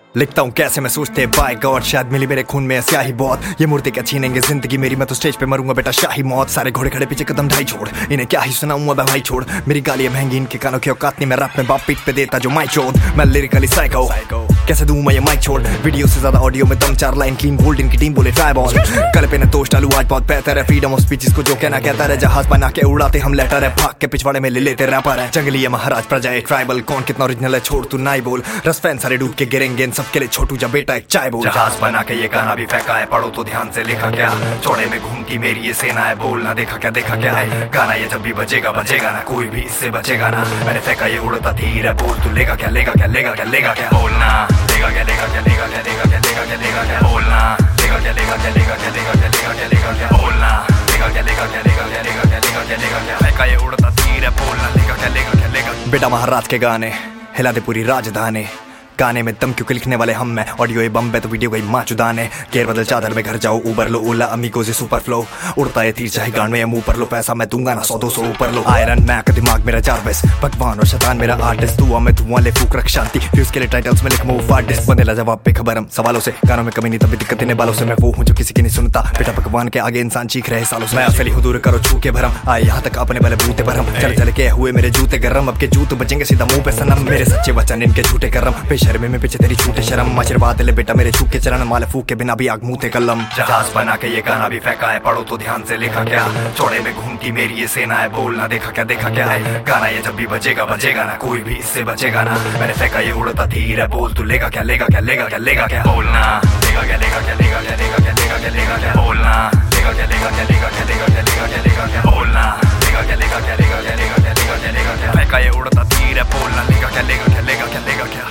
लिखता हूँ कैसे मैं सोचते बाय गॉड, शायद मिली मेरे खून में स्याही बहुत। ये मूर्ति क्या छीनेंगे जिंदगी मेरी, मैं तो स्टेज पे मरूंगा बेटा शाही मौत। सारे घोड़े खड़े पीछे कदम ढाई छोड़, इन्हें क्या ही सुनाऊंगा मैं भाई छोड़। मेरी गालियां महंगी इनके कानों की औकात नहीं, मैं रैप में बाप पीठ पे देता जो माइक चोद। मैं लिरिकली साइको, कैसे दूं मैं ये माइक छोड़। वीडियो से ज्यादा ऑडियो में दम, 4 लाइन क्लीन बोल्ड, इनकी टीम बोले ट्राई बॉल। कल पे न तोश डालू आज बहुत बेहतर है, फ्रीडम ऑफ स्पीच इसको जो कहना कहता है। जहाज बना के उड़ाते हम लेटर है, भाग के पिछवाड़े में ले लेते रैपर है। जंगली है महाराज प्रजा है ट्राइबल, कौन कितना ओरिजिनल है छोड़ तू नाई बोल। रस फैन सारे डूब के गिरेंगे इन सबके लिए छोटू जब बेटा एक चाय बोल। जहाज बना के ये गाना भी फेंका है, पढ़ो तो ध्यान से लिखा क्या। चौड़े में घूमती मेरी ये सेना है, बोलना देखा क्या है। गाना ये जब भी बजेगा बजेगा ना, कोई भी इससे बचेगा ना। मैंने फेंका ये उड़ता तीर है, बोल तू लेगा क्या लेगा क्या लेगा क्या लेगा क्या। बोलना लेगा क्या लेगा क्या लेगा क्या लेगा क्या लेगा क्या लेगा क्या। बोलना लेगा क्या लेगा क्या लेगा क्या लेगा क्या लेगा क्या लेगा क्या। बोलना लेगा क्या लेगा क्या लेगा क्या लेगा क्या लेगा क्या लेगा क्या। फेंका ये उड़ता तीर है, बोलना लेगा क्या लेगा क्या लेगा। बेटा महाराज के गाने हिला दे पूरी राजधानी, गाने में दम क्योंकि लिखने वाले हम। मैं ऑडियो ये बम पे तो वीडियो गई माँ चुदाने। गेर बदल चादर में घर जाओ, उबर लो ओला अमीगो से सुपर फ्लो। उड़ता है तीर चाहे गांड में या मुंह पर लो, पैसा मैं दूंगा ना 100-200 ऊपर लो। आयरन मैन का दिमाग मेरा जारवेस, भगवान और शैतान मेरा आर्टिस्ट। दुआ में धुआं ले फूक रख शांति, व्यूज के लिए टाइटल्स में लिख मूव आर्टिस्ट। बनेला जवाब पे खबर हम सवालों से, गानों में कमी नहीं तभी दिक्कत इन्हें बालों से। मैं वो हूँ जो किसी की नहीं सुनता, बेटा भगवान के आगे इंसान चीख रहे सालों से। मैं असली हूँ दूर करो छू के भरम, आए यहाँ तक अपने वाले बूते भरम। चल के हुए मेरे जूते गरम, अब के जूते बचेंगे सीधा मुंह पे सनम। मेरे सच्चे वचन इनके झूठे करम, बेशर्मी में पीछे तेरी छूटे शर्म। आशीर्वाद ले बेटा मेरे छूके चरण, माल फूक के बिना भी आग मुंह ते कलम। जहाज बना के ये गाना भी फेंका है, पढ़ो तो ध्यान से लिखा क्या। चौड़े में घूमती मेरी ये सेना है, बोलना देखा क्या है। गाना ये जब भी बजेगा बजेगा ना, कोई भी इससे बचेगा ना। मैंने फेंका ये उड़ता तीर है, बोल तू लेगा क्या लेगा क्या लेगा क्या लेगा क्या। बोलना लेगा क्या लेगा क्या लेगा क्या लेगा क्या लेगा क्या लेगा क्या। बोलना लेगा क्या लेगा क्या लेगा क्या लेगा क्या लेगा क्या लेगा क्या। बोलना लेगा क्या लेगा क्या लेगा क्या लेगा क्या लेगा क्या लेगा क्या। फेंका ये उड़ता तीर है, बोलना लेगा क्या लेगा क्या लेगा क्या लेगा क्या।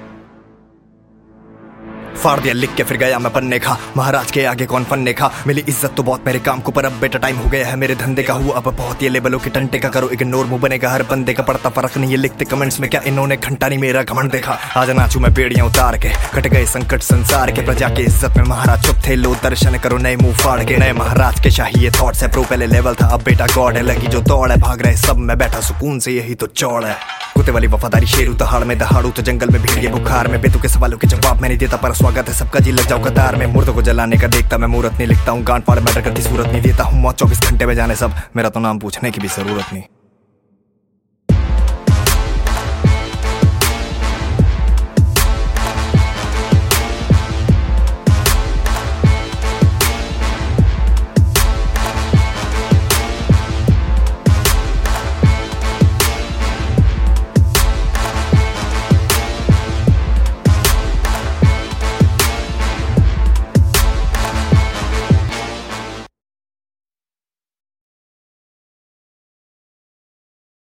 फाड़ दिया लिख के फिर गया मैं पन्ने खा, महाराज के आगे कौन पन्ने खा। मिली इज्जत तो बहुत मेरे काम को, पर अब बेटा टाइम हो गया है मेरे धंधे का। हुआ अब बहुत ये लेबलों के टंटे का, करो इग्नोर मुंह बनेगा हर बंदे का। पड़ता फर्क नहीं ये लिखते कमेंट्स में क्या, इन्होंने घंटा नहीं मेरा घमंड देखा। आज नाचू मैं बेड़ियां उतार के, कट गए संकट संसार के। प्रजा के इज्जत में महाराज चुप थे, लो दर्शन करो नए मुंह फाड़ के। नए महाराज के शाही ये थॉट्स है, प्रो पहले लेवल था अब बेटा गॉड है। लगी जो दौड़ है भाग रहे सब, मैं बैठा सुकून से यही तो चौड़ है। कुत्ते वाली वफादारी शेरू दहाड़ में दहाड़ू तो जंगल में भीड़ ये बुखार में। बेतु के सवालों के जवाब मैं नहीं देता, पर स्वागत है सबका जी लग जाओ कतार में। मुर्दों को जलाने का देखता मैं मूरत नहीं, लिखता हूँ गांड फाड़ मैटर करती सूरत नहीं। देता हूँ मौत 24 घंटे में जाने सब, मेरा तो नाम पूछने की भी जरूरत नहीं।